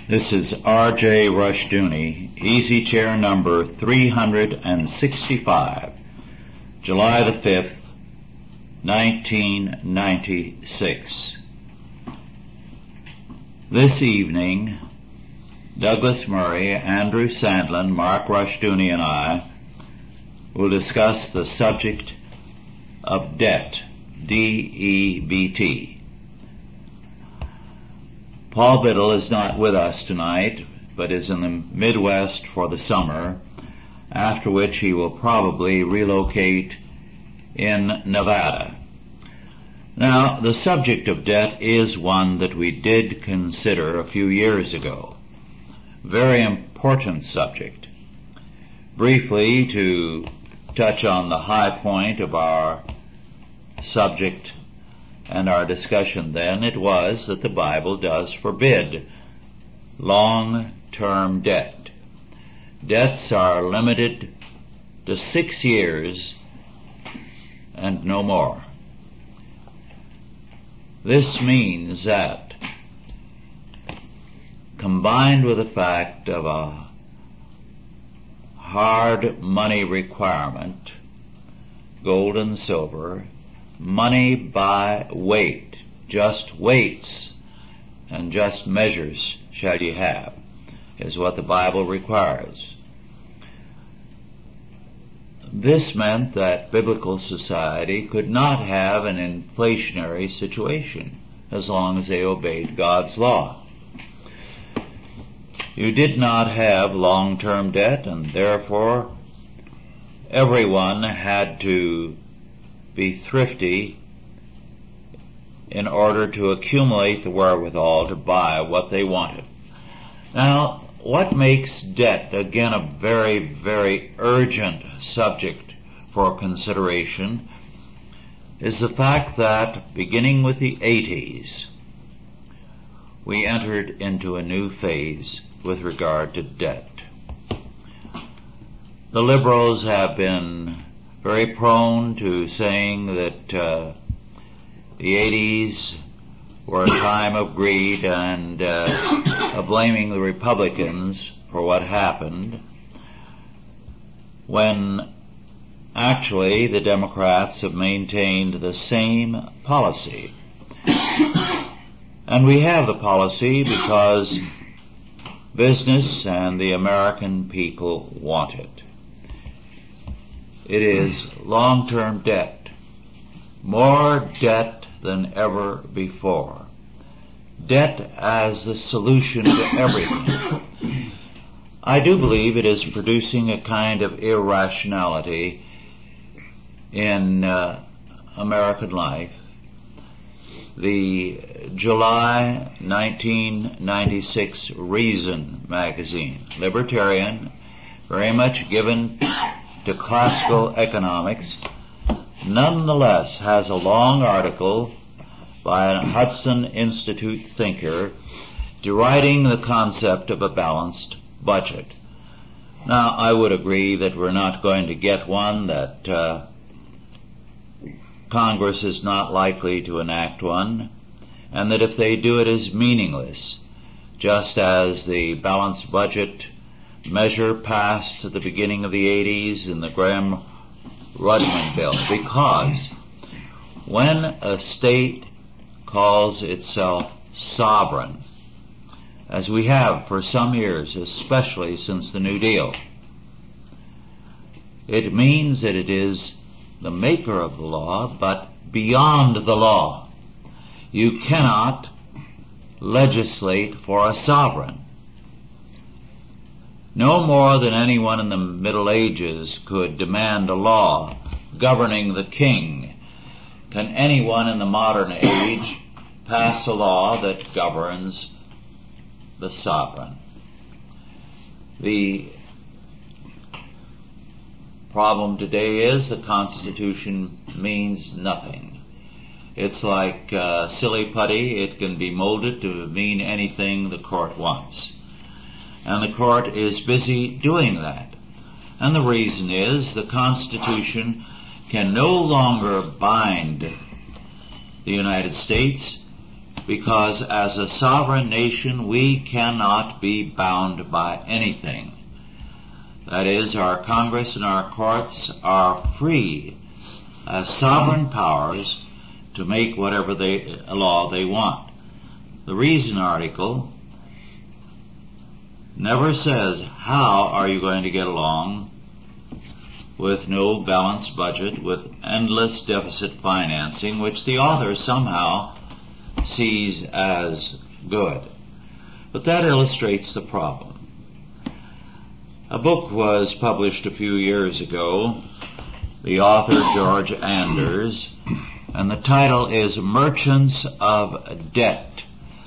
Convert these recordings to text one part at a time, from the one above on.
This is R.J. Rushdoony, easy chair number 365, July the 5th, 1996. This evening, Douglas Murray, Andrew Sandlin, Mark Rushdoony, and I will discuss the subject of debt, D-E-B-T. Paul Biddle is not with us tonight, but is in the Midwest for the summer, after which he will probably relocate in Nevada. Now, the subject of debt is one that we did consider a few years ago. Very important subject. Briefly, to touch on the high point of our subject and our discussion then, it was that the Bible does forbid long-term debt. Debts are limited to 6 years and no more. This means that, combined with the fact of a hard money requirement, gold and silver, money by weight, just weights and just measures shall ye have, is what the Bible requires. This meant that biblical society could not have an inflationary situation as long as they obeyed God's law. You did not have long-term debt, and therefore everyone had to be thrifty in order to accumulate the wherewithal to buy what they wanted. Now, what makes debt, again, a very, very urgent subject for consideration is the fact that, beginning with the 80s, we entered into a new phase with regard to debt. The liberals have been very prone to saying that the 80s were a time of greed and blaming the Republicans for what happened, when actually the Democrats have maintained the same policy. And we have the policy because business and the American people want it. It is long-term debt, more debt than ever before. Debt as the solution to everything. I do believe it is producing a kind of irrationality in American life. The July 1996 Reason magazine, libertarian, very much given to classical economics, nonetheless has a long article by a Hudson Institute thinker deriding the concept of a balanced budget. Now, I would agree that we're not going to get one, that Congress is not likely to enact one, and that if they do, it is meaningless, just as the balanced budget measure passed at the beginning of the 80s in the Gramm-Rudman bill, because when a state calls itself sovereign, as we have for some years, especially since the New Deal, it means that it is the maker of the law, but beyond the law. You cannot legislate for a sovereign. No more than anyone in the Middle Ages could demand a law governing the king can anyone in the modern age pass a law that governs the sovereign. The problem today is the Constitution means nothing. It's like silly putty. It can be molded to mean anything the court wants. And the court is busy doing that. And the reason is the Constitution can no longer bind the United States because as a sovereign nation we cannot be bound by anything. That is, our Congress and our courts are free as sovereign powers to make whatever law they want. The Reason article never says how are you going to get along with no balanced budget, with endless deficit financing, which the author somehow sees as good. But that illustrates the problem. A book was published a few years ago, the author George Anders, and the title is Merchants of Debt.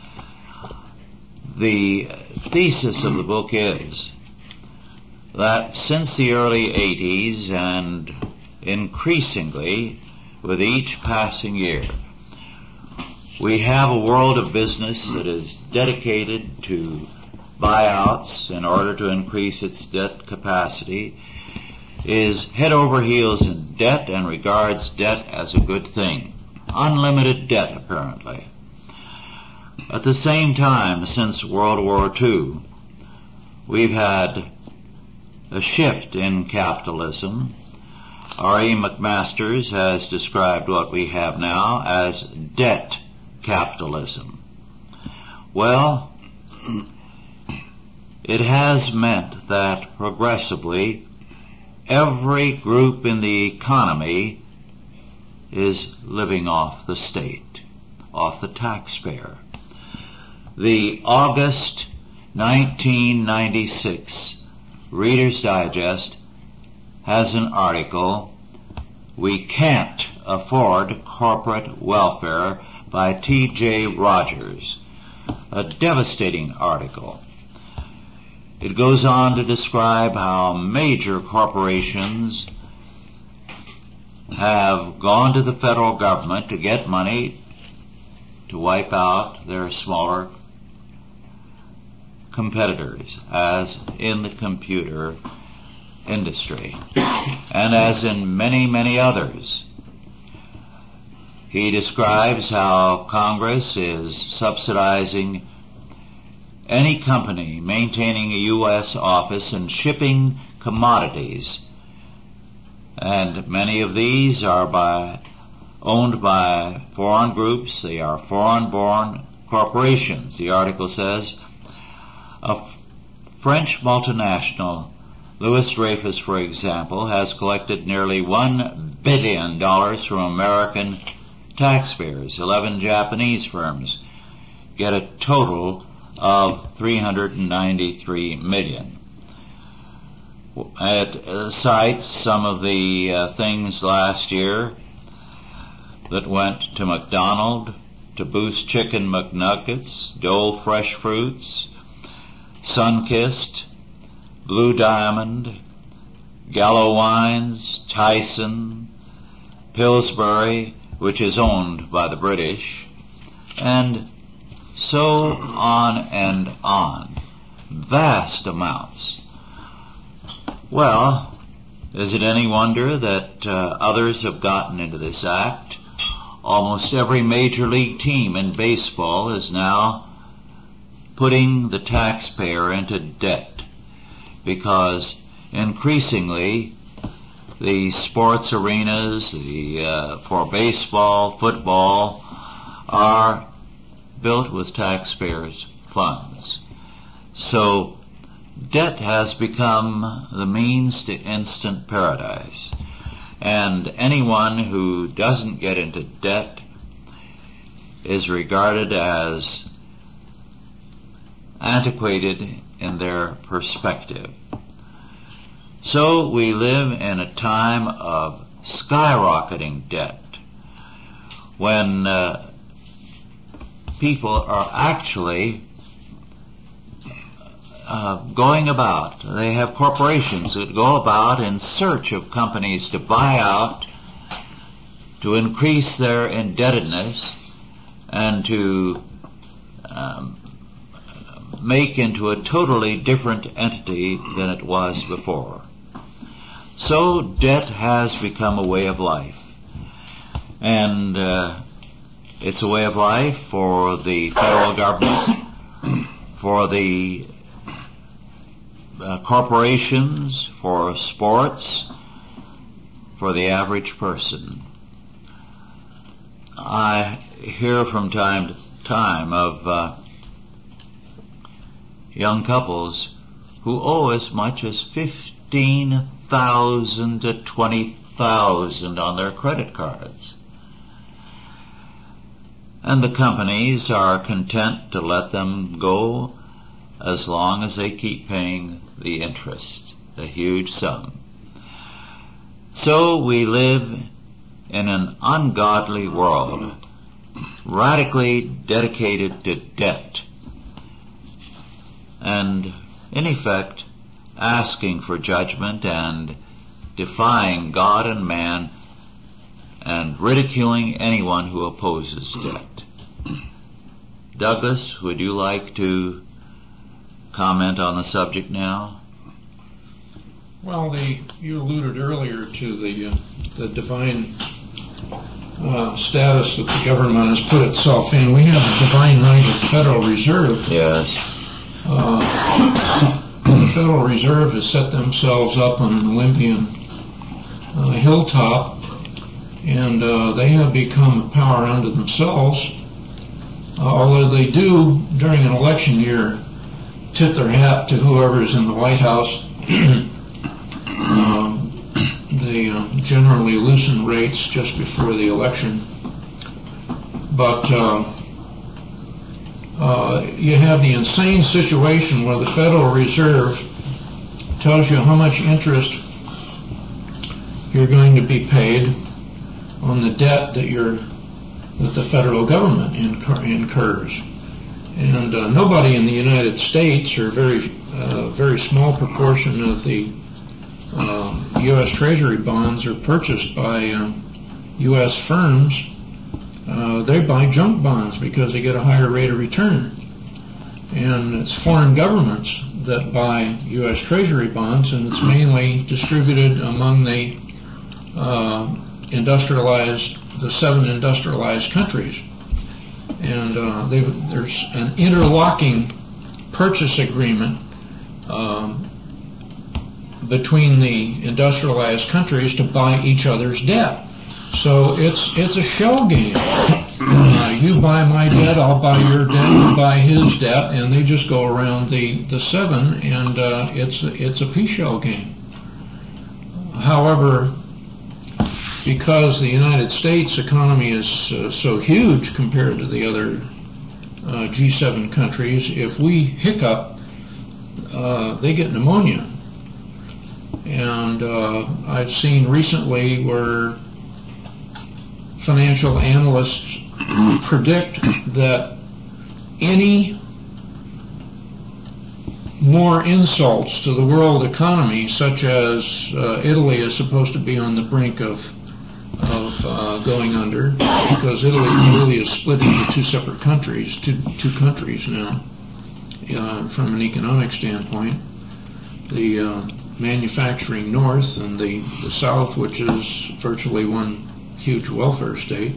The thesis of the book is that since the early 80s and increasingly with each passing year, we have a world of business that is dedicated to buyouts in order to increase its debt capacity, is head over heels in debt and regards debt as a good thing. Unlimited debt, apparently. At the same time, since World War II, we've had a shift in capitalism. R.E. McMasters has described what we have now as debt capitalism. Well, it has meant that progressively every group in the economy is living off the state, off the taxpayer. The August 1996 Reader's Digest has an article, "We Can't Afford Corporate Welfare," by T.J. Rogers, a devastating article. It goes on to describe how major corporations have gone to the federal government to get money to wipe out their smaller competitors, as in the computer industry, and as in many, many others. He describes how Congress is subsidizing any company maintaining a U.S. office and shipping commodities, and many of these are owned by foreign groups. They are foreign-born corporations. The article says a French multinational, Louis Dreyfus, for example, has collected nearly $1 billion from American taxpayers. 11 Japanese firms get a total of $393 million. It cites some of the things last year that went to McDonald's, to Boost Chicken McNuggets, Dole Fresh Fruits, Sunkist, Blue Diamond, Gallo Wines, Tyson, Pillsbury, which is owned by the British, and so on and on. Vast amounts. Well, is it any wonder that others have gotten into this act? Almost every major league team in baseball is now putting the taxpayer into debt, because increasingly the sports arenas for baseball, football, are built with taxpayers' funds. So debt has become the means to instant paradise. And anyone who doesn't get into debt is regarded as antiquated in their perspective. So we live in a time of skyrocketing debt, when people are actually going about. They have corporations that go about in search of companies to buy out, to increase their indebtedness, and to make into a totally different entity than it was before. So debt has become a way of life. And It's a way of life for the federal government, for the corporations, for sports, for the average person. I hear from time to time of young couples who owe as much as $15,000 to $20,000 on their credit cards. And the companies are content to let them go as long as they keep paying the interest, a huge sum. So we live in an ungodly world, radically dedicated to debt, and in effect asking for judgment and defying God and man and ridiculing anyone who opposes debt. Douglas, would you like to comment on the subject now? Well, you alluded earlier to the divine status that the government has put itself in. We have the divine right of the Federal Reserve. Yes. The Federal Reserve has set themselves up on an Olympian hilltop, and they have become a power unto themselves, although they do, during an election year, tip their hat to whoever is in the White House. They generally loosen rates just before the election. But you have the insane situation where the Federal Reserve tells you how much interest you're going to be paid on the debt that the federal government incurs. And nobody in the United States, or very small proportion of the U.S. Treasury bonds are purchased by U.S. firms. They buy junk bonds because they get a higher rate of return. And it's foreign governments that buy U.S. Treasury bonds, and it's mainly distributed among the the 7 industrialized countries. And there's an interlocking purchase agreement between the industrialized countries to buy each other's debt. So it's a shell game. You buy my debt, I'll buy your debt, you buy his debt, and they just go around the 7, and it's a pea-shell game. However, because the United States economy is so huge compared to the other G7 countries, if we hiccup, they get pneumonia. And I've seen recently where financial analysts predict that any more insults to the world economy, such as Italy is supposed to be on the brink of going under, because Italy is split into two separate countries, two countries now, from an economic standpoint. The manufacturing north and the south, which is virtually one huge welfare state.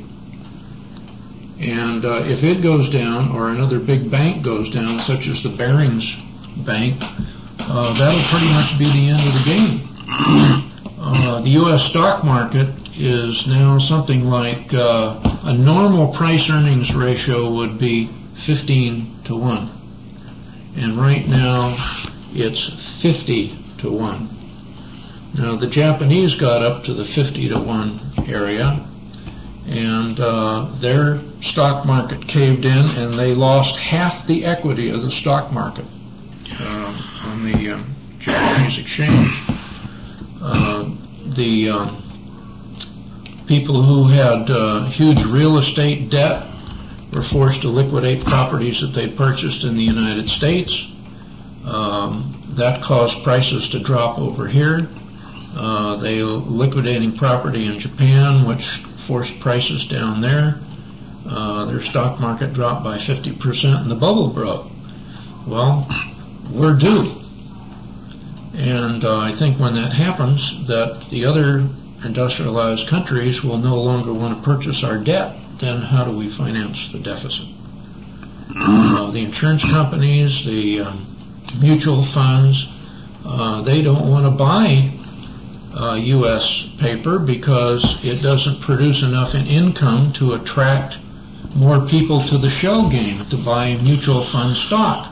And if it goes down, or another big bank goes down, such as the Barings Bank, that'll pretty much be the end of the game. The U.S. stock market is now something like a normal price-earnings ratio would be 15 to 1. And right now, it's 50 to 1. Now, the Japanese got up to the 50 to 1 area, and their stock market caved in, and they lost half the equity of the stock market on the Japanese exchange. The people who had huge real estate debt were forced to liquidate properties that they purchased in the United States. That caused prices to drop over here. They were liquidating property in Japan, which forced prices down there. Their stock market dropped by 50%, and the bubble broke. Well, we're due. And I think when that happens, that the other industrialized countries will no longer want to purchase our debt. then how do we finance the deficit? The insurance companies, the mutual funds, they don't want to buy U.S. paper because it doesn't produce enough in income to attract more people to the shell game to buy mutual fund stock.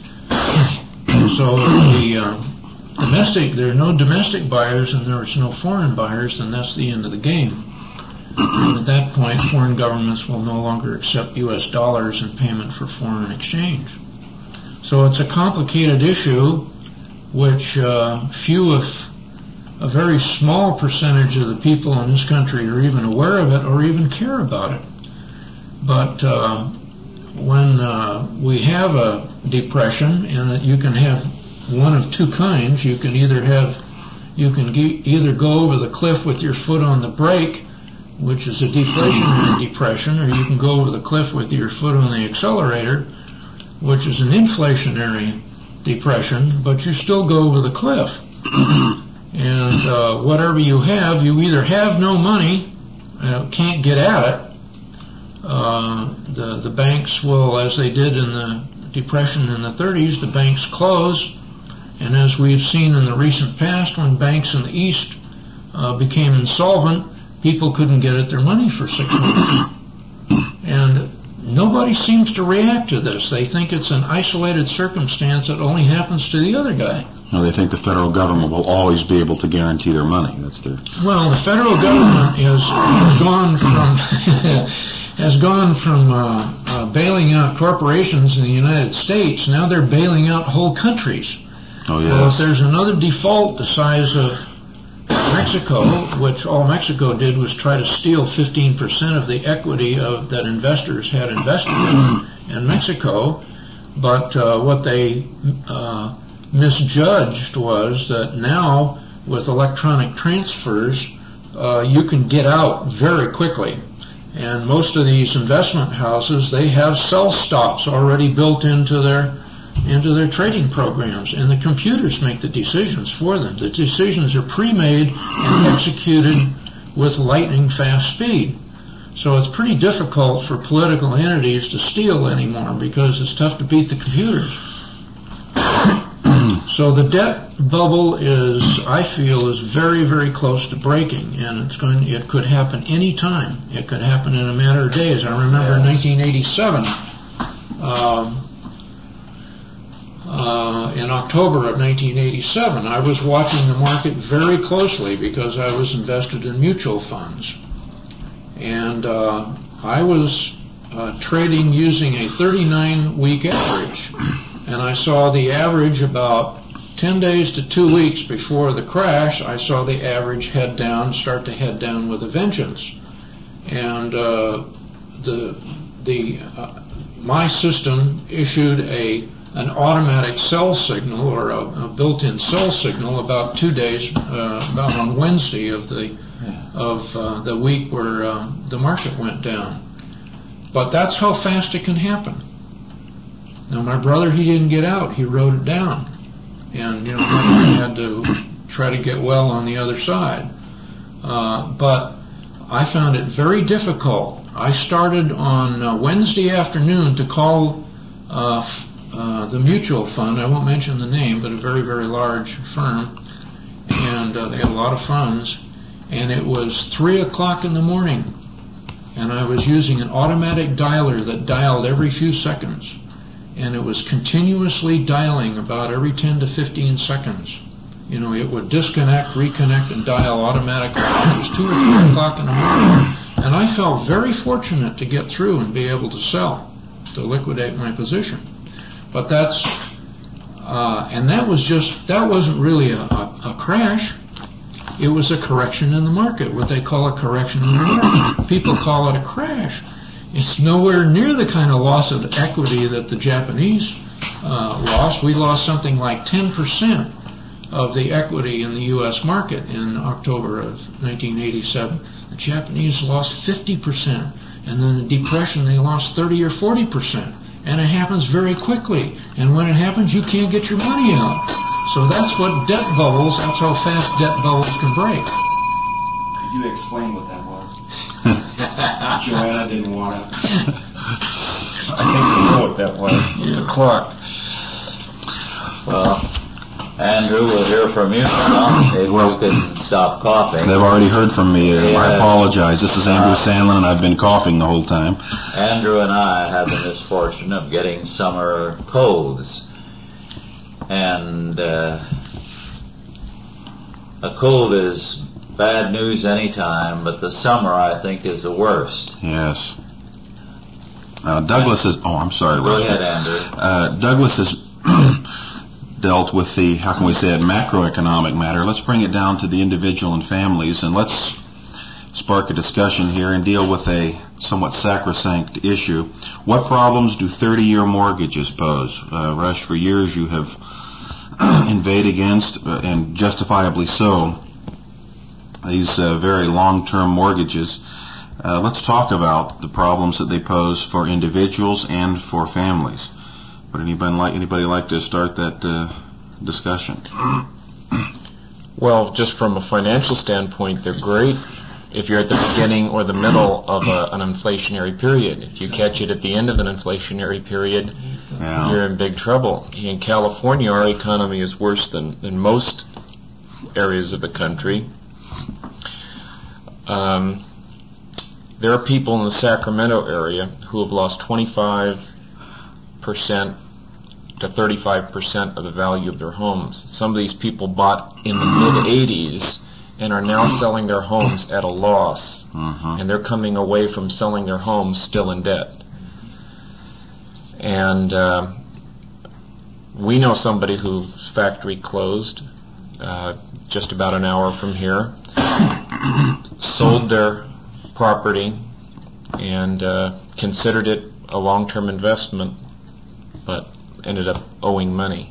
So there are no domestic buyers and there's no foreign buyers, and that's the end of the game. And at that point, foreign governments will no longer accept U.S. dollars in payment for foreign exchange. So it's a complicated issue which few, if a very small percentage of the people in this country are even aware of it or even care about it. But when we have a depression, and you can have one of two kinds, you can either go over the cliff with your foot on the brake, which is a deflationary depression, or you can go over the cliff with your foot on the accelerator, which is an inflationary depression, but you still go over the cliff. And whatever you either have no money, can't get at it. The banks will, as they did in the Depression in the 30s, the banks close. And as we've seen in the recent past, when banks in the East became insolvent, people couldn't get at their money for 6 months. And nobody seems to react to this. They think it's an isolated circumstance that only happens to the other guy. No, they think the federal government will always be able to guarantee their money. Well, the federal government has gone from bailing out corporations in the United States. Now they're bailing out whole countries. Oh, yes. Well, if there's another default the size of Mexico, which all Mexico did was try to steal 15% of the equity that investors had invested in Mexico, but what they misjudged was that now with electronic transfers you can get out very quickly, and most of these investment houses, they have sell stops already built into their trading programs, and the computers make the decisions for them. The decisions are pre-made and executed with lightning fast speed. So it's pretty difficult for political entities to steal anymore because it's tough to beat the computers. So the debt bubble I feel is very, very close to breaking, and it could happen any time. It could happen in a matter of days. I remember in 1987, in October of 1987, I was watching the market very closely because I was invested in mutual funds. And I was trading using a 39-week average. And I saw the average about 10 days to 2 weeks before the crash. I saw the average start to head down with a vengeance. And my system issued an automatic sell signal, or a built-in sell signal, about 2 days, about on Wednesday of the week where the market went down. But that's how fast it can happen. Now my brother, he didn't get out; he wrote it down, and he had to try to get well on the other side. But I found it very difficult. I started on Wednesday afternoon to call the mutual fund. I won't mention the name, but a very, very large firm, and they had a lot of funds. And it was 3 o'clock in the morning, and I was using an automatic dialer that dialed every few seconds, and it was continuously dialing about every 10 to 15 seconds. It would disconnect, reconnect, and dial automatically. It was 2 or 3 o'clock in the morning, and I felt very fortunate to get through and be able to sell, to liquidate my position. But that wasn't really a crash. It was a correction in the market, what they call a correction in the market. People call it a crash. It's nowhere near the kind of loss of equity that the Japanese lost. We lost something like 10% of the equity in the U.S. market in October of 1987. The Japanese lost 50%, and then the Depression they lost 30 or 40%. And it happens very quickly. And when it happens, you can't get your money out. So that's what that's how fast debt bubbles can break. Could you explain what that was? Joanna didn't want it. I think we know what that was. It's the clock. Well, Andrew, we'll hear from you now. If you can stop coughing. They've already heard from me. I apologize. This is Andrew Sandlin, and I've been coughing the whole time. Andrew and I had the misfortune of getting summer colds. And a cold is bad news any time, but the summer, I think, is the worst. Yes. Douglas is... Oh, I'm sorry, Go Rusty. ahead, Andrew. Douglas has dealt with the, how can we say it, macroeconomic matter. Let's bring it down to the individual and families, and let's spark a discussion here and deal with a somewhat sacrosanct issue. What problems do 30-year mortgages pose? Rush, for years you have inveighed against, and justifiably so, these very long-term mortgages. Let's talk about the problems that they pose for individuals and for families. Would anybody like to start that discussion? Well, just from a financial standpoint, they're great if you're at the beginning or the middle of an inflationary period. If you catch it at the end of an inflationary period, you're in big trouble. In California, our economy is worse than most areas of the country. There are people in the Sacramento area who have lost 25% to 35% of the value of their homes. Some of these people bought in the mid-'80s and are now selling their homes at a loss. And they're coming away from selling their homes still in debt. And we know somebody whose factory closed just about an hour from here, sold their property and considered it a long-term investment, but ended up owing money.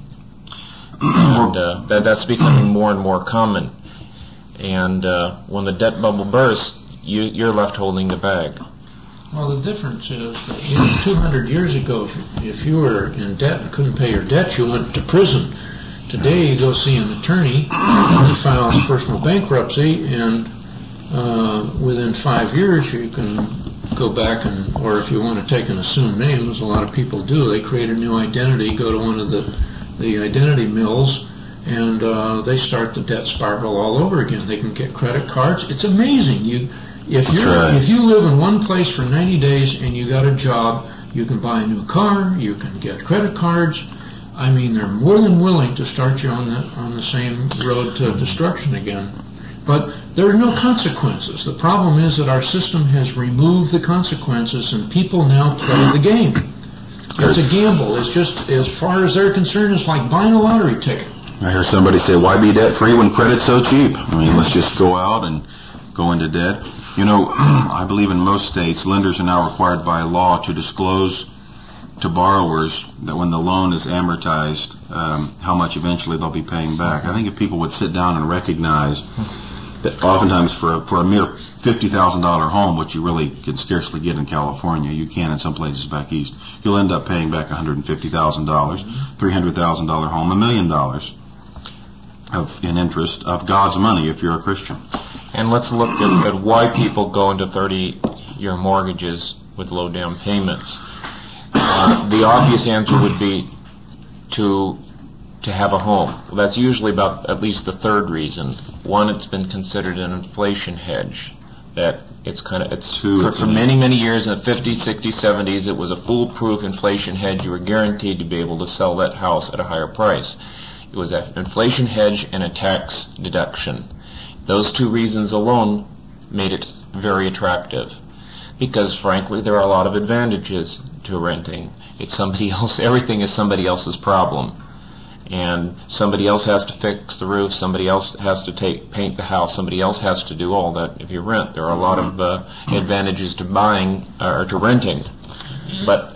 And that's becoming more and more common. And when the debt bubble bursts, you're left holding the bag. Well, the difference is that 200 years ago, if you were in debt and couldn't pay your debt, you went to prison. Today, you go see an attorney, he files personal bankruptcy, and within 5 years, you can go back or if you want to take an assumed name, as a lot of people do, they create a new identity, go to one of the identity mills, and they start the debt spiral all over again. They can get credit cards. It's amazing. If you live in one place for 90 days and you got a job, you can buy a new car, you can get credit cards. I mean, they're more than willing to start you on the same road to destruction again. But there are no consequences. The problem is that our system has removed the consequences, and people now play the game. It's a gamble. It's just, as far as they're concerned, it's like buying a lottery ticket. I hear somebody say, why be debt-free when credit's so cheap? I mean, let's just go out and go into debt. You know, I believe in most states, lenders are now required by law to disclose to borrowers that when the loan is amortized, how much eventually they'll be paying back. I think if people would sit down and recognize that oftentimes for a mere $50,000 home, which you really can scarcely get in California, you can in some places back east, you'll end up paying back $150,000, $300,000 home, $1 million in interest of God's money if you're a Christian. And let's look at why people go into 30-year mortgages with low down payments. The obvious answer would be to have a home. Well, that's usually about at least the third reason. One, it's been considered an inflation hedge. That for many years in the 50s, 60s, 70s, it was a foolproof inflation hedge. You were guaranteed to be able to sell that house at a higher price. It was an inflation hedge and a tax deduction. Those two reasons alone made it very attractive. Because frankly, there are a lot of advantages to renting. It's somebody else. Everything is somebody else's problem. And somebody else has to fix the roof, somebody else has to paint the house, somebody else has to do all that if you rent. There are a lot of advantages to buying or to renting. But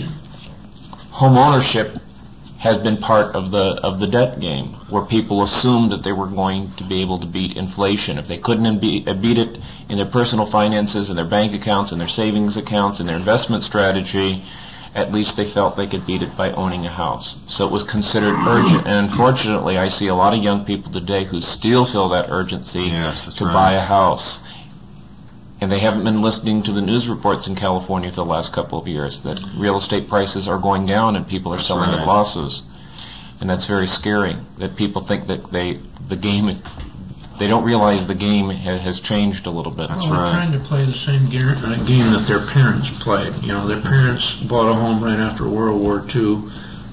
home ownership has been part of the debt game, where people assumed that they were going to be able to beat inflation. If they couldn't beat it in their personal finances, in their bank accounts, in their savings accounts, in their investment strategy, at least they felt they could beat it by owning a house. So it was considered urgent. And unfortunately, I see a lot of young people today who still feel that urgency to buy a house. And they haven't been listening to the news reports in California for the last couple of years that real estate prices are going down and people are selling at losses. And that's very scary, that people think that they don't realize the game has changed a little bit. Well, they're trying to play the same game that their parents played. You know, their parents bought a home right after World War II.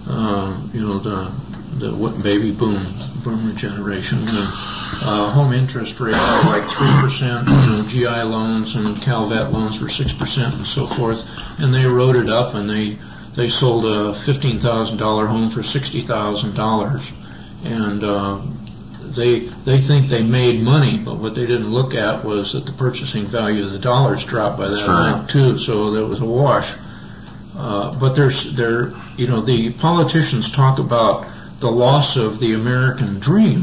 The baby boomer generation. Home interest rates were like 3%. GI loans and Calvet loans were 6% and so forth. And they wrote it up, and they sold a $15,000 home for $60,000. And they think they made money, but what they didn't look at was that the purchasing value of the dollars dropped by that amount too. So there was a wash. But the politicians talk about the loss of the American dream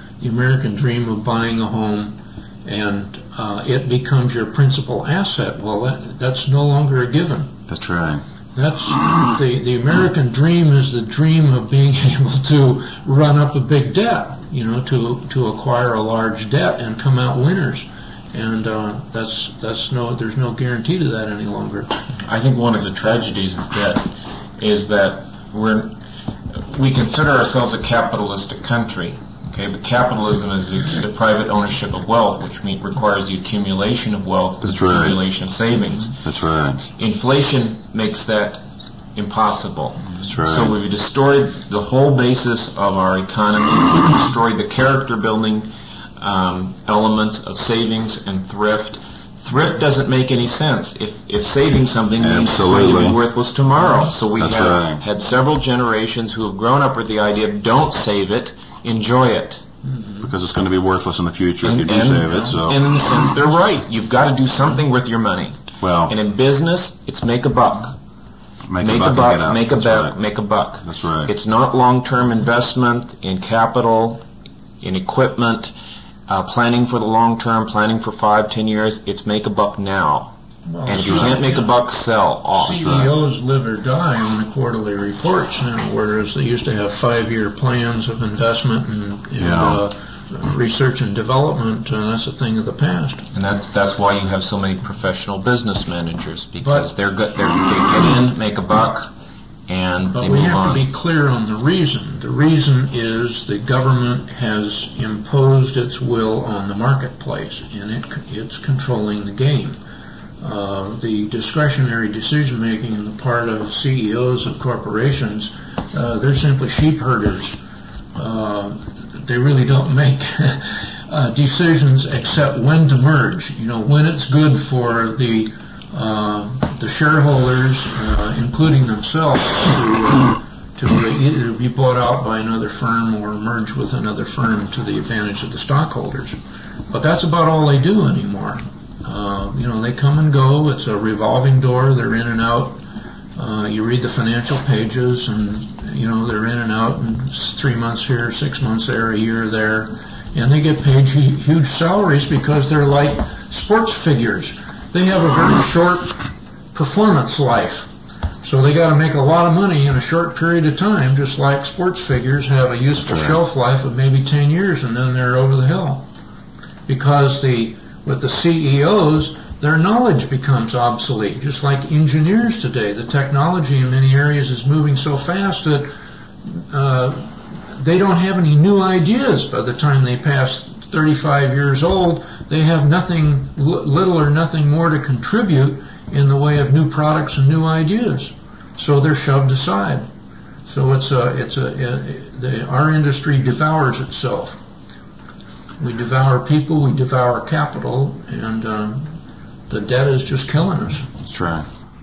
of buying a home, and it becomes your principal asset. Well, that's no longer a given. That's right. That's the American dream is the dream of being able to run up a big debt, to acquire a large debt and come out winners. And there's no guarantee to that any longer. I think one of the tragedies of debt is that we consider ourselves a capitalistic country. Okay, but capitalism is the private ownership of wealth, which requires the accumulation of wealth, the accumulation of savings. That's right. Inflation makes that impossible. That's right. So we've destroyed the whole basis of our economy. We've destroyed the character-building elements of savings and thrift. Thrift doesn't make any sense if saving something means it's going to be worthless tomorrow. So we have had several generations who have grown up with the idea of don't save it, enjoy it. Because it's going to be worthless in the future if you do save it. So. And in a sense, they're right. You've got to do something with your money. Well, and in business, it's make a buck. Make a buck. That's right. It's not long-term investment in capital, in equipment, planning for the long term, planning for 5-10 years. It's make a buck now. Well, and if you can't make a buck, sell off. CEOs live or die on the quarterly reports now, whereas they used to have 5-year plans of investment and research and development. That's a thing of the past. And that's why you have so many professional business managers, because they're good. They get in, make a buck, and but they we move have on. to be clear on the reason. The reason is the government has imposed its will on the marketplace, and it's controlling the game. The discretionary decision making on the part of CEOs of corporations, they're simply sheep herders. They really don't make decisions except when to merge. When it's good for the shareholders, including themselves, to either be bought out by another firm or merge with another firm to the advantage of the stockholders. But that's about all they do anymore. They come and go. It's a revolving door. They're in and out. You read the financial pages, and they're in and out. And 3 months here, 6 months there, a year there, and they get paid huge salaries because they're like sports figures. They have a very short performance life, so they got to make a lot of money in a short period of time. Just like sports figures have a useful shelf life of maybe 10 years, and then they're over the hill. Because with the CEOs, their knowledge becomes obsolete, just like engineers today. The technology in many areas is moving so fast that they don't have any new ideas by the time they pass 35 years old. They have little or nothing more to contribute in the way of new products and new ideas. So they're shoved aside. So our industry devours itself. We devour people, we devour capital, and the debt is just killing us. That's right.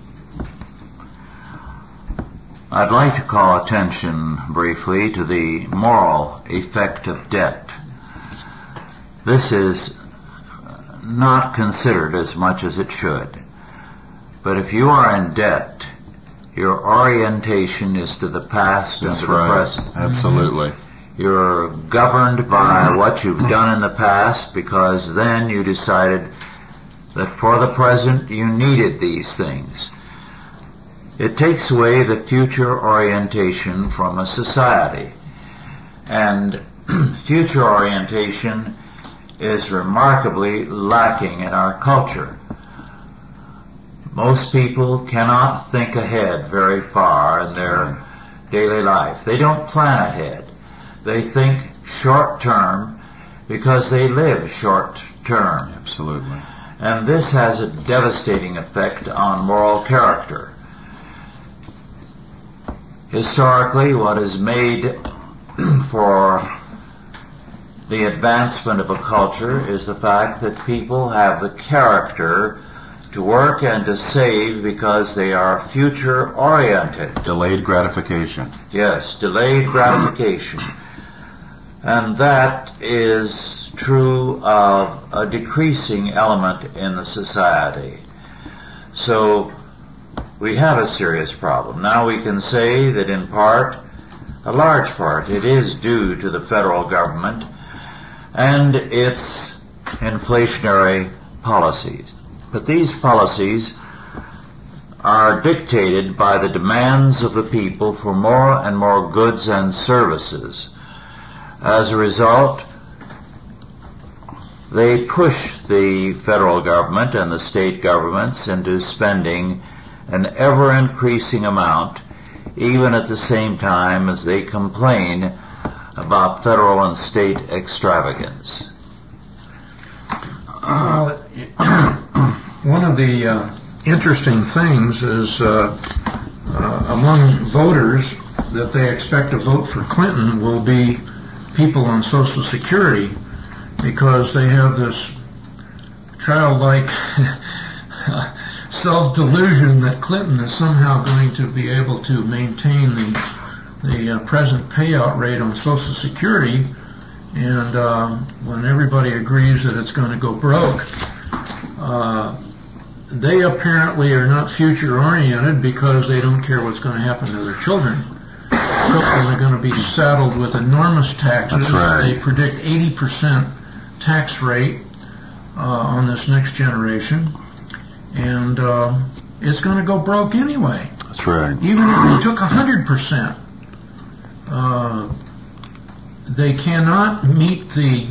I'd like to call attention briefly to the moral effect of debt. This is not considered as much as it should. But if you are in debt, your orientation is to the past and to the present. Absolutely. You're governed by what you've done in the past, because then you decided that for the present you needed these things. It takes away the future orientation from a society. And future orientation is remarkably lacking in our culture. Most people cannot think ahead very far in their daily life. They don't plan ahead. They think short term because they live short term. Absolutely. And this has a devastating effect on moral character. Historically, what is made for the advancement of a culture is the fact that people have the character to work and to save because they are future oriented. Delayed gratification. Yes, delayed gratification. And that is true of a decreasing element in the society. So we have a serious problem. Now we can say that in part, a large part, it is due to the federal government and its inflationary policies. But these policies are dictated by the demands of the people for more and more goods and services. As a result, they push the federal government and the state governments into spending an ever-increasing amount, even at the same time as they complain about federal and state extravagance. One of the interesting things is among voters that they expect to vote for Clinton will be people on Social Security, because they have this childlike self-delusion that Clinton is somehow going to be able to maintain the present payout rate on Social Security, and when everybody agrees that it's going to go broke, they apparently are not future-oriented because they don't care what's going to happen to their children. Children are going to be saddled with enormous taxes. That's right. They predict 80% tax rate on this next generation, and it's going to go broke anyway. That's right. Even if they took 100%, they cannot meet the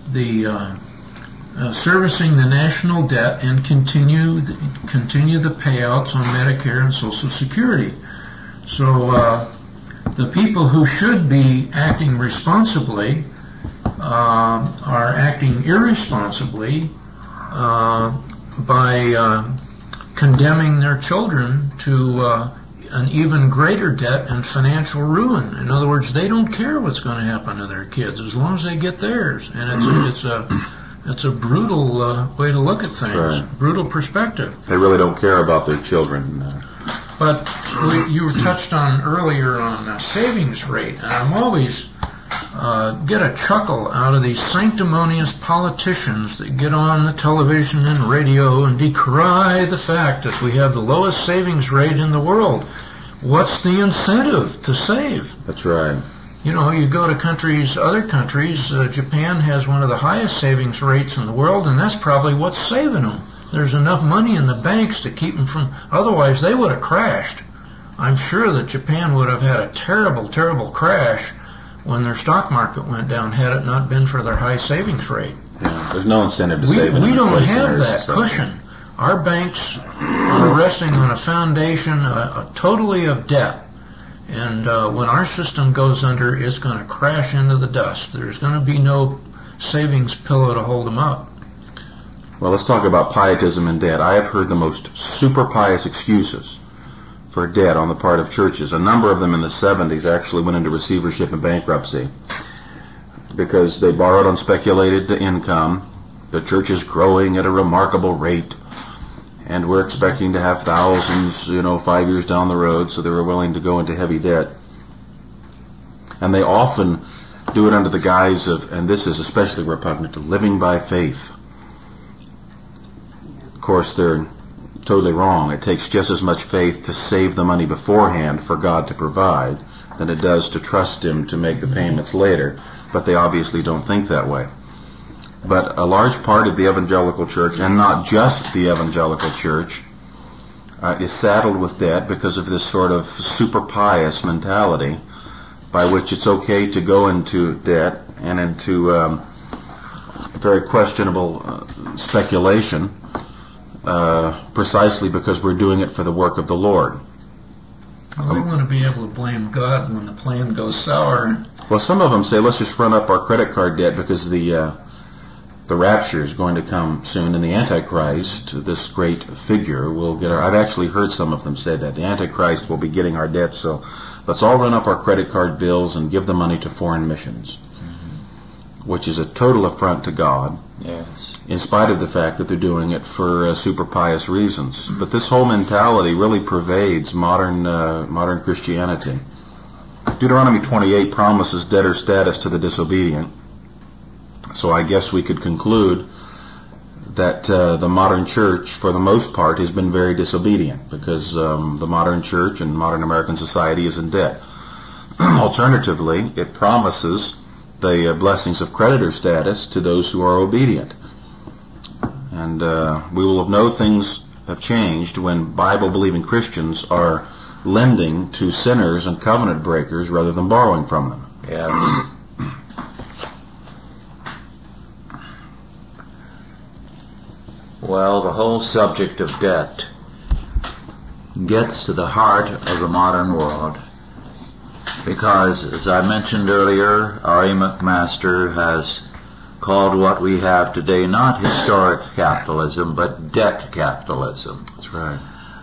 servicing the national debt and continue the payouts on Medicare and Social Security. So the people who should be acting responsibly are acting irresponsibly by condemning their children to an even greater debt and financial ruin. In other words, they don't care what's going to happen to their kids as long as they get theirs. And it's a brutal way to look at things, right. Brutal perspective. They really don't care about their children. But you were touched on earlier on savings rate, and I'm always get a chuckle out of these sanctimonious politicians that get on the television and radio and decry the fact that we have the lowest savings rate in the world. What's the incentive to save? That's right. You know, you go to other countries, Japan has one of the highest savings rates in the world, and that's probably what's saving them. There's enough money in the banks to keep them from, otherwise they would have crashed. I'm sure that Japan would have had a terrible, terrible crash when their stock market went down had it not been for their high savings rate. Yeah, there's no incentive to save it. We don't have that cushion. Our banks are resting on a foundation totally of debt. And when our system goes under, it's going to crash into the dust. There's going to be no savings pillow to hold them up. Well, let's talk about pietism and debt. I have heard the most super pious excuses for debt on the part of churches. A number of them in the 70s actually went into receivership and bankruptcy because they borrowed on speculated income. The church is growing at a remarkable rate, and we're expecting to have thousands, 5 years down the road, so they were willing to go into heavy debt. And they often do it under the guise of, and this is especially repugnant, to living by faith. Of course, they're totally wrong. It takes just as much faith to save the money beforehand for God to provide than it does to trust Him to make the payments later. But they obviously don't think that way. But a large part of the evangelical church, and not just the evangelical church, is saddled with debt because of this sort of super pious mentality by which it's okay to go into debt and into very questionable speculation precisely because we're doing it for the work of the Lord. Well, they want to be able to blame God when the plan goes sour. Well, some of them say, let's just run up our credit card debt because the rapture is going to come soon, and the Antichrist, this great figure, will get our... I've actually heard some of them say that. The Antichrist will be getting our debt, so let's all run up our credit card bills and give the money to foreign missions, which is a total affront to God. Yes. In spite of the fact that they're doing it for super pious reasons. But this whole mentality really pervades modern Christianity. Deuteronomy 28 promises debtor status to the disobedient. So I guess we could conclude that the modern church, for the most part, has been very disobedient because the modern church and modern American society is in debt. Alternatively, it promises the blessings of creditor status to those who are obedient. And we will know things have changed when Bible-believing Christians are lending to sinners and covenant breakers rather than borrowing from them. Yes. Well, the whole subject of debt gets to the heart of the modern world because, as I mentioned earlier, R.E. McMaster has called what we have today not historic capitalism, but debt capitalism. That's right.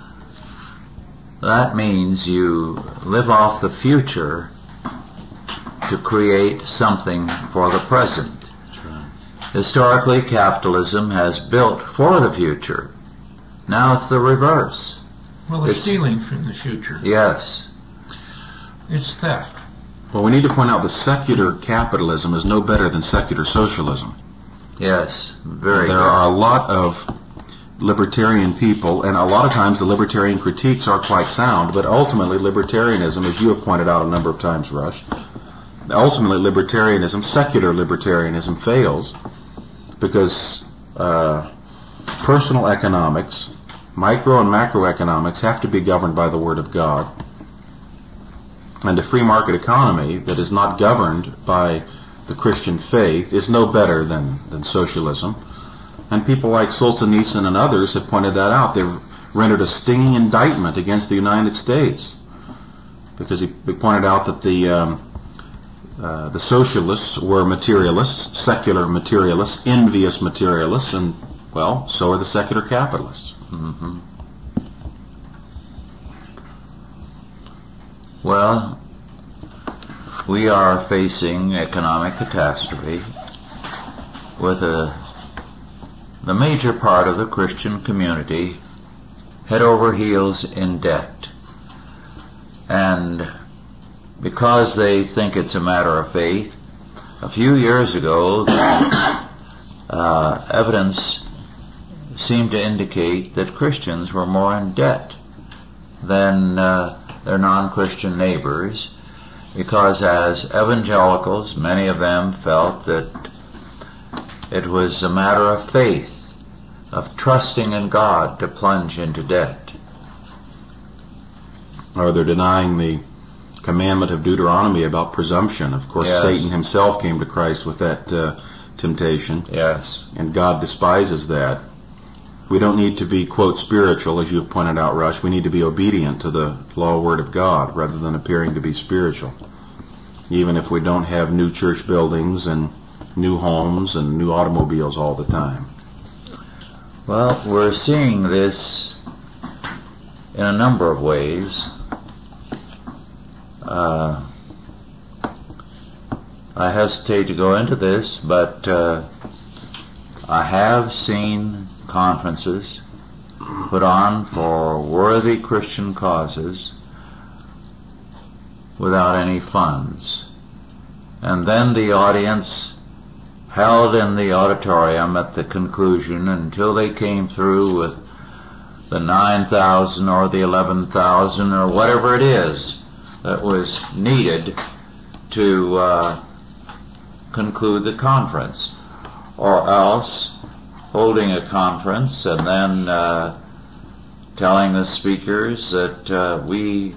That means you live off the future to create something for the present. That's right. Historically, capitalism has built for the future. Now it's the reverse. Well, they're stealing from the future. Yes. It's theft. Well, we need to point out that secular capitalism is no better than secular socialism. Yes. Very There good. are a lot of libertarian people, and a lot of times the libertarian critiques are quite sound, but ultimately libertarianism, as you have pointed out a number of times, Rush, ultimately libertarianism, secular libertarianism, fails because personal economics, micro and macroeconomics, have to be governed by the Word of God. And a free market economy that is not governed by the Christian faith is no better than socialism. And people like Solzhenitsyn and others have pointed that out. They've rendered a stinging indictment against the United States because he pointed out that the socialists were materialists, secular materialists, envious materialists, and, well, so are the secular capitalists. Mm-hmm. Well, we are facing economic catastrophe with the major part of the Christian community head over heels in debt. And because they think it's a matter of faith, a few years ago, evidence seemed to indicate that Christians were more in debt than their non-Christian neighbors, because as evangelicals, many of them felt that it was a matter of faith, of trusting in God to plunge into debt. Or they're denying the commandment of Deuteronomy about presumption. Of course, Yes. Satan himself came to Christ with that temptation, Yes. and God despises that. We don't need to be, quote, spiritual, as you've pointed out, Rush. We need to be obedient to the law word of God rather than appearing to be spiritual. Even if we don't have new church buildings and new homes and new automobiles all the time. Well, we're seeing this in a number of ways. I hesitate to go into this, but I have seen conferences put on for worthy Christian causes without any funds. And then the audience held in the auditorium at the conclusion until they came through with the 9,000 or the 11,000 or whatever it is that was needed to conclude the conference. Or else holding a conference and then telling the speakers that we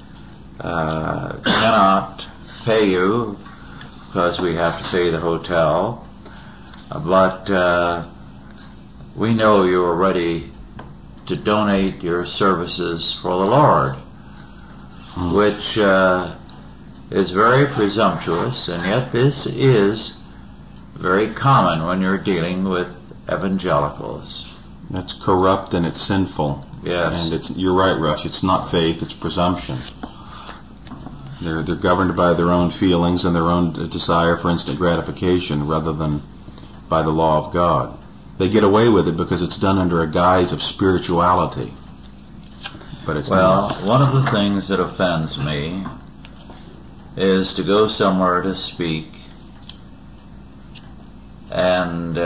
cannot pay you because we have to pay the hotel, but we know you're ready to donate your services for the Lord, which is very presumptuous, and yet this is very common when you're dealing with evangelicals. That's corrupt and it's sinful. Yes. And you're right, Rush. It's not faith, it's presumption. They're governed by their own feelings and their own desire for instant gratification rather than by the law of God. They get away with it because it's done under a guise of spirituality. But it's not. One of the things that offends me is to go somewhere to speak and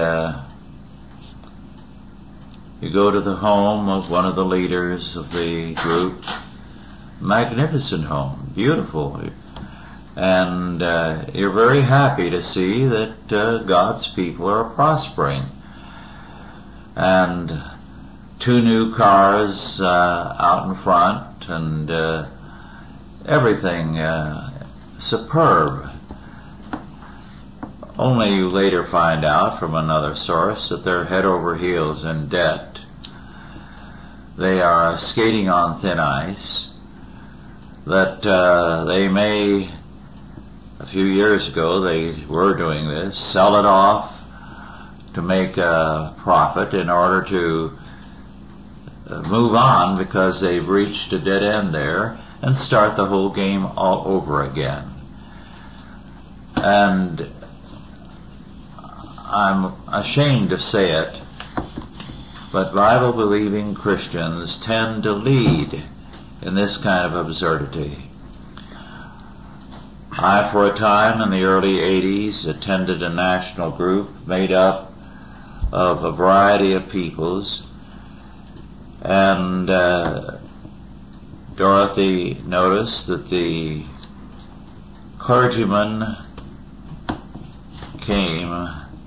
you go to the home of one of the leaders of the group, magnificent home, beautiful, and you're very happy to see that God's people are prospering. And 2 new cars out in front, and everything superb. Only you later find out from another source that they're head over heels in debt. They are skating on thin ice. That they may, a few years ago they were doing this, sell it off to make a profit in order to move on because they've reached a dead end there and start the whole game all over again. And I'm ashamed to say it, but Bible-believing Christians tend to lead in this kind of absurdity. I, for a time in the early 80s, attended a national group made up of a variety of peoples, and Dorothy noticed that the clergymen came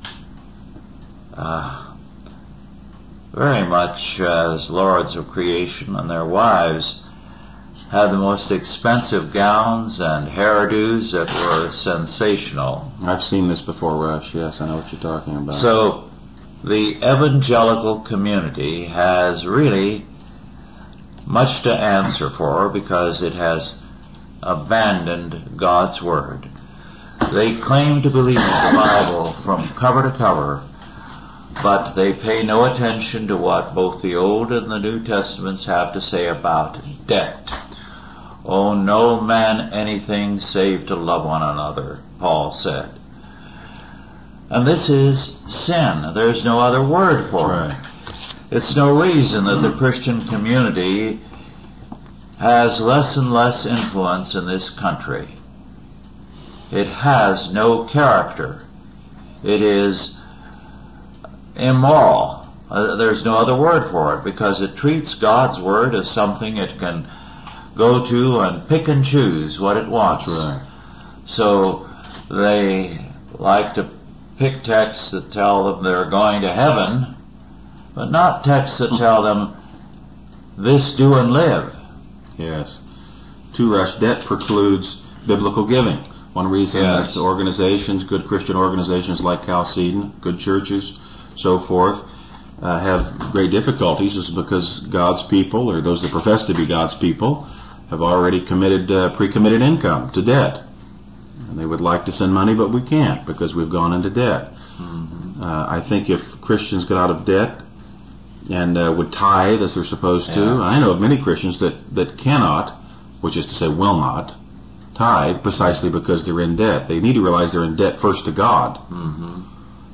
very much as lords of creation, and their wives had the most expensive gowns and hairdos that were sensational. I've seen this before, Rush. Yes, I know what you're talking about. So the evangelical community has really much to answer for because it has abandoned God's Word. They claim to believe the Bible from cover to cover, but they pay no attention to what both the Old and the New Testaments have to say about debt. Owe no man anything save to love one another, Paul said. And this is sin. There's no other word for it. It's no reason that the Christian community has less and less influence in this country. It has no character. It is immoral. There's no other word for it because it treats God's Word as something it can go to and pick and choose what it wants. Right. So they like to pick texts that tell them they're going to heaven, but not texts that tell them this do and live. Yes. 2, Rush, debt precludes biblical giving. One reason that organizations, good Christian organizations like Chalcedon, good churches, so forth, have great difficulties is because God's people, or those that profess to be God's people, have already committed pre-committed income to debt. And they would like to send money, but we can't because we've gone into debt. Mm-hmm. I think if Christians got out of debt and would tithe as they're supposed to, I know of many Christians that cannot, which is to say will not, tithe precisely because they're in debt. They need to realize they're in debt first to God. Mm-hmm.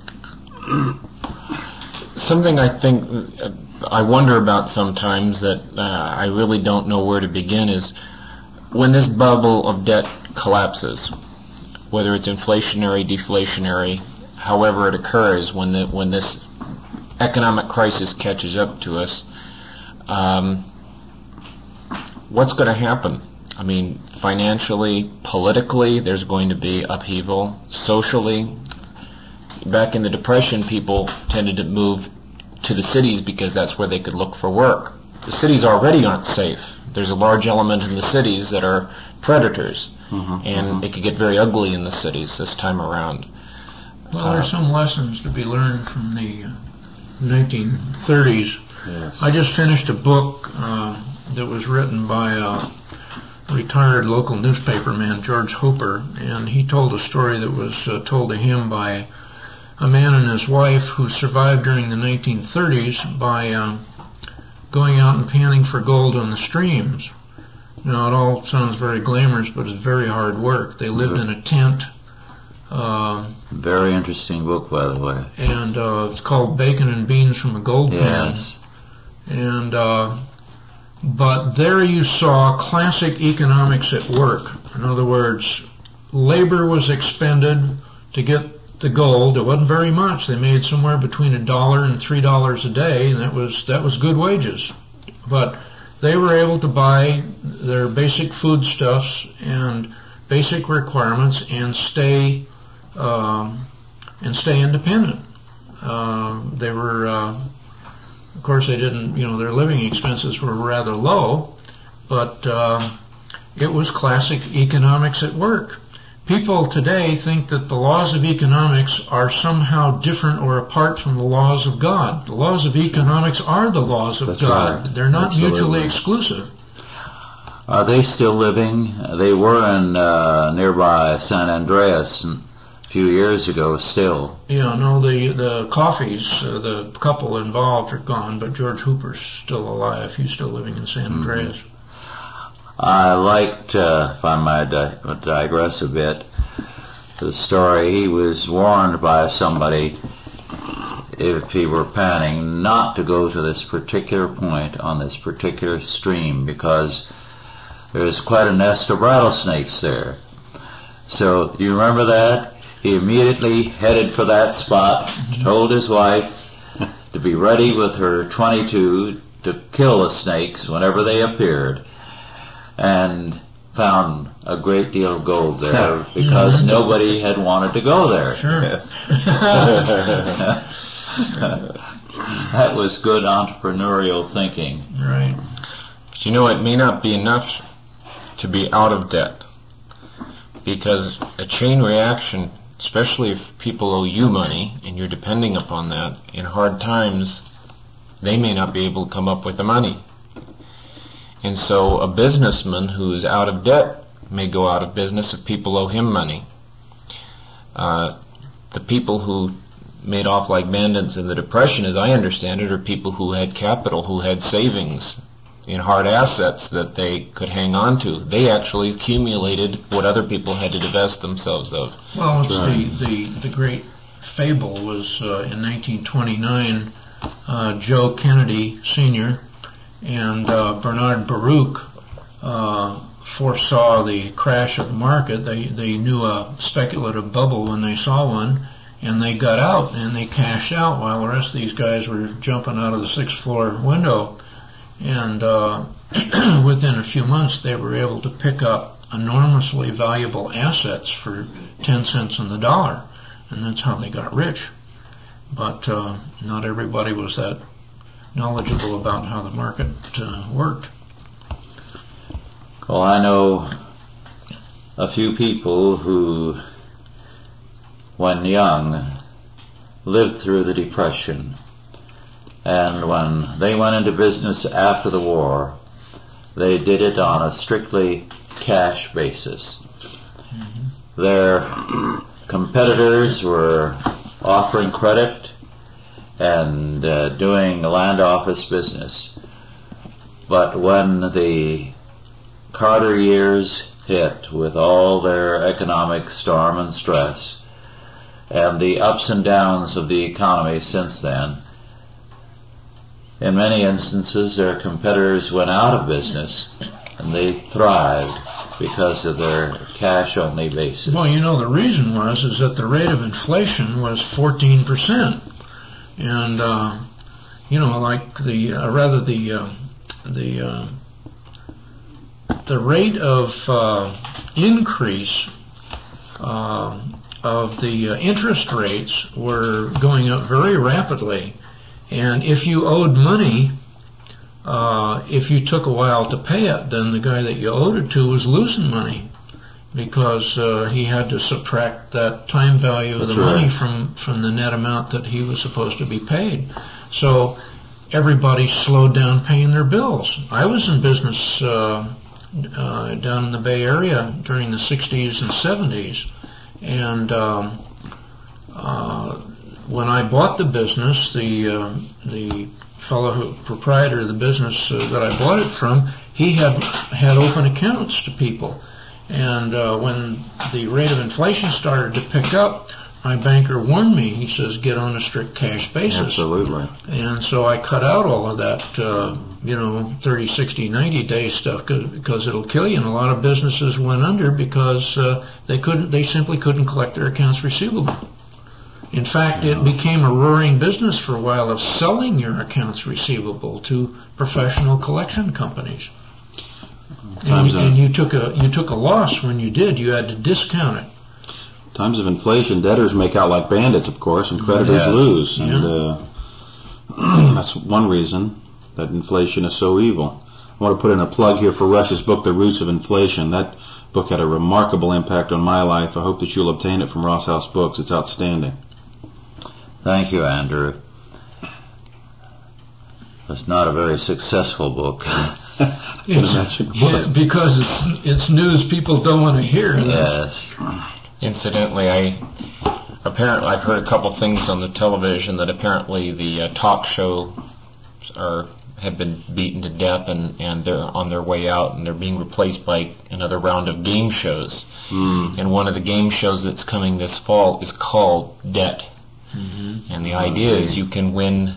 Something I think I wonder about sometimes that I really don't know where to begin is when this bubble of debt collapses, whether it's inflationary, deflationary, however it occurs, when this economic crisis catches up to us, what's going to happen? I mean, financially, politically, there's going to be upheaval. Socially, back in the Depression, people tended to move to the cities because that's where they could look for work. The cities already aren't safe. There's a large element in the cities that are predators, and it could get very ugly in the cities this time around. Well, there's some lessons to be learned from the 1930s Yes. I just finished a book that was written by a retired local newspaperman, George Hooper, and he told a story that was told to him by a man and his wife who survived during the 1930s by going out and panning for gold on the streams. Now, it all sounds very glamorous, but it's very hard work. They lived in a tent. Very interesting book, by the way. And it's called Bacon and Beans from a Gold Pan. Yes. And but there you saw classic economics at work. In other words, labor was expended to get the gold. It wasn't very much. They made somewhere between $1 and $3 a day, and that was good wages. But they were able to buy their basic foodstuffs and basic requirements and stay independent. They were, of course, they didn't. Their living expenses were rather low, but it was classic economics at work. People today think that the laws of economics are somehow different or apart from the laws of God. The laws of economics are the laws of That's God. right. They're not Absolutely. mutually exclusive. Are they still living? They were in nearby San Andreas a few years ago still. Yeah, no, the Coffeys, the couple involved are gone, but George Hooper's still alive. He's still living in San Andreas. I liked, if I might digress a bit, the story. He was warned by somebody, if he were panning, not to go to this particular point on this particular stream because there's quite a nest of rattlesnakes there. So, do you remember that? He immediately headed for that spot, told his wife to be ready with her .22 to kill the snakes whenever they appeared, and found a great deal of gold there because nobody had wanted to go there. Sure. Yes. That was good entrepreneurial thinking. Right. But it may not be enough to be out of debt, because a chain reaction, especially if people owe you money and you're depending upon that, in hard times, they may not be able to come up with the money. And so a businessman who is out of debt may go out of business if people owe him money. The people who made off like bandits in the Depression, as I understand it, are people who had capital, who had savings in hard assets that they could hang on to. They actually accumulated what other people had to divest themselves of. Well, it's the great fable was in 1929, Joe Kennedy Sr. and Bernard Baruch foresaw the crash of the market. They knew a speculative bubble when they saw one, and they got out and they cashed out while the rest of these guys were jumping out of the 6th floor window. And within a few months they were able to pick up enormously valuable assets for 10 cents on the dollar, and that's how they got rich. But not everybody was that knowledgeable about how the market worked. Well, I know a few people who, when young, lived through the Depression, and when they went into business after the war, they did it on a strictly cash basis. Mm-hmm. Their competitors were offering credit and doing land office business. But when the Carter years hit with all their economic storm and stress and the ups and downs of the economy since then, in many instances their competitors went out of business and they thrived because of their cash-only basis. Well, the reason is that the rate of inflation was 14%. And, like the rate of increase of the interest rates were going up very rapidly. And if you owed money, if you took a while to pay it, then the guy that you owed it to was losing money, because he had to subtract that time value of the money from the net amount that he was supposed to be paid. So everybody slowed down paying their bills. I was in business down in the Bay Area during the 60s and 70s, and when I bought the business, the fellow proprietor of the business that I bought it from, he had open accounts to people, and when the rate of inflation started to pick up, my banker warned me. He says, get on a strict cash basis. Absolutely. And so I cut out all of that, 30, 60, 90-day stuff because it'll kill you. And a lot of businesses went under because they simply couldn't collect their accounts receivable. In fact, it became a roaring business for a while of selling your accounts receivable to professional collection companies. And you took a loss when you did. You had to discount it. Times of inflation, debtors make out like bandits, of course, and creditors lose. And that's one reason that inflation is so evil. I want to put in a plug here for Rush's book, The Roots of Inflation. That book had a remarkable impact on my life. I hope that you'll obtain it from Ross House Books. It's outstanding. Thank you, Andrew. It's not a very successful book. Because it's news people don't want to hear. Yes. Incidentally, I've heard a couple things on the television that apparently the talk shows have been beaten to death and they're on their way out and they're being replaced by another round of game shows. And one of the game shows that's coming this fall is called Debt. Mm-hmm. And the idea is you can win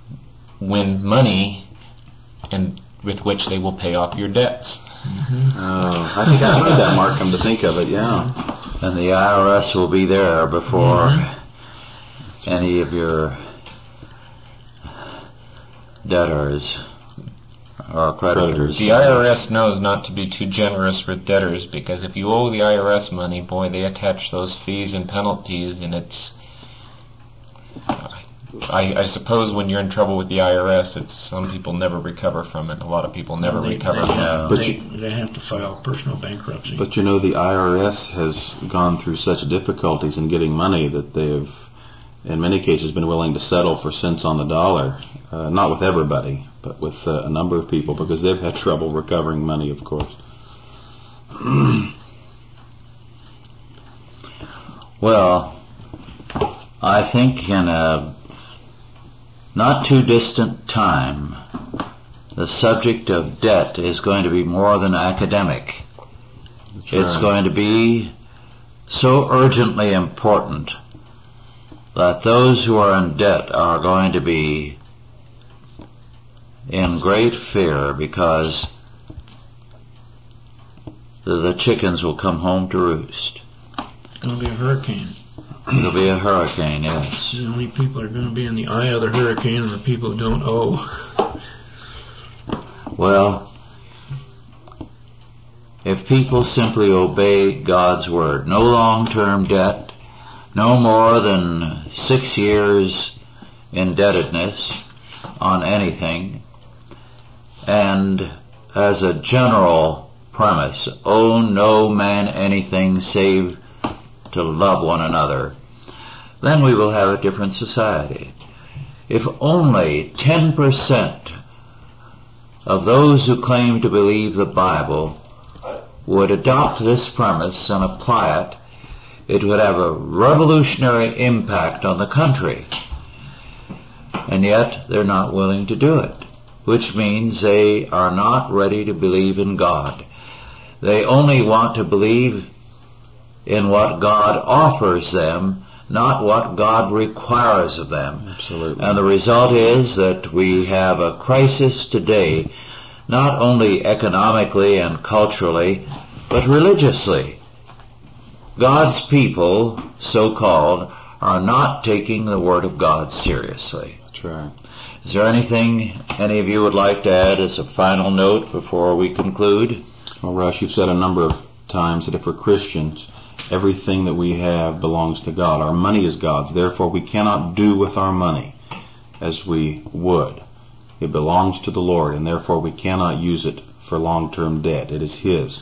money and with which they will pay off your debts. Mm-hmm. Oh, I think I heard that, Mark, come to think of it, yeah. And the IRS will be there before any of your debtors or creditors. The IRS knows not to be too generous with debtors because if you owe the IRS money, boy, they attach those fees and penalties, and it's... I suppose when you're in trouble with the IRS, some people never recover from it. A lot of people never recover from it. But they have to file personal bankruptcy. But the IRS has gone through such difficulties in getting money that they have, in many cases, been willing to settle for cents on the dollar. Not with everybody, but with a number of people, because they've had trouble recovering money, of course. Well, I think in a not too distant time, the subject of debt is going to be more than academic. It's going to be so urgently important that those who are in debt are going to be in great fear because the chickens will come home to roost. It's going to be a hurricane. It'll be a hurricane, yes. The only people are going to be in the eye of the hurricane are the people who don't owe. Well, if people simply obey God's word, no long-term debt, no more than 6 years indebtedness on anything, and as a general premise, owe no man anything save to love one another, then we will have a different society. If only 10% of those who claim to believe the Bible would adopt this premise and apply it, it would have a revolutionary impact on the country. And yet they're not willing to do it, which means they are not ready to believe in God. They only want to believe in what God offers them, not what God requires of them. Absolutely. And the result is that we have a crisis today, not only economically and culturally, but religiously. God's people, so-called, are not taking the Word of God seriously. That's right. Is there anything any of you would like to add as a final note before we conclude? Well, Rush, you've said a number of times that if we're Christians, everything that we have belongs to God. Our money is God's. Therefore, we cannot do with our money as we would. It belongs to the Lord, and therefore we cannot use it for long-term debt. It is His.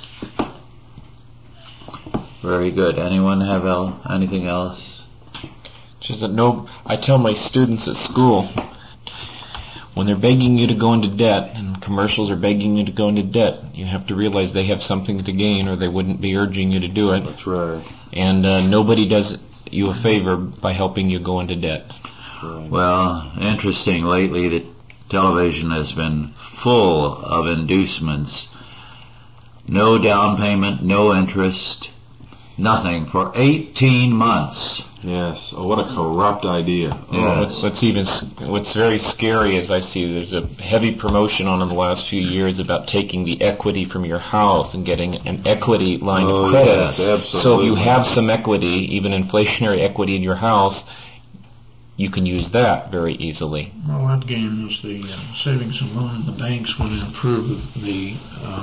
Very good. Anyone have anything else? Just that I tell my students at school, when they're begging you to go into debt, and commercials are begging you to go into debt, you have to realize they have something to gain, or they wouldn't be urging you to do it. That's right. And nobody does you a favor by helping you go into debt. Right. Well, interesting, lately the television has been full of inducements. No down payment, no interest, nothing for 18 months. Yes. Oh, what a corrupt idea. Yes. What's very scary is I see there's a heavy promotion on in the last few years about taking the equity from your house and getting an equity line of credit. Yes, absolutely. So if you have some equity, even inflationary equity in your house, you can use that very easily. Well, that game was the savings and loan. The banks want to improve the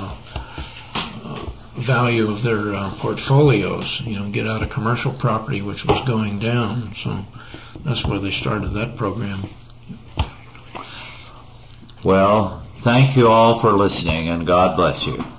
value of their portfolios, get out of commercial property, which was going down. So that's why they started that program. Well, thank you all for listening, and God bless you.